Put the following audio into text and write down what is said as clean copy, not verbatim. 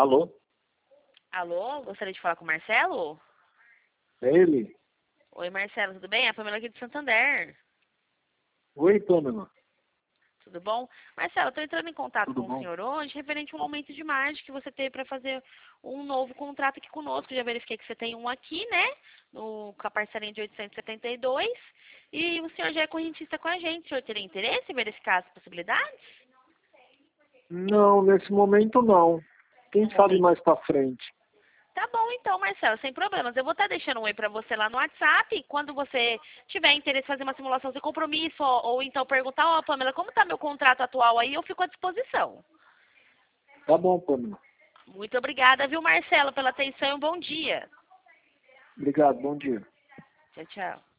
Alô? Alô, gostaria de falar com o Marcelo? É ele? Oi, Marcelo, tudo bem? É a Pamela aqui de Santander. Oi, Pamela. Tudo bom? Marcelo, estou entrando em contato Tudo com o bom? senhor hoje referente a um aumento de margem que você teve para fazer um novo contrato aqui conosco. Já verifiquei que você tem um aqui, né? Com a parcelinha de 872. E o senhor já é correntista com a gente. O senhor teria interesse em verificar as possibilidades? Não, nesse momento não. Quem No sabe momento. mais pra frente. Tá bom, então, Marcelo, sem problemas. Eu vou estar deixando um oi para você lá no WhatsApp. E quando você tiver interesse em fazer uma simulação sem compromisso, ou então perguntar, ó, Pamela, como está meu contrato atual aí, eu fico à disposição. Tá bom, Pamela. Muito obrigada, viu, Marcelo, pela atenção e um bom dia. Obrigado, bom dia. Tchau, tchau.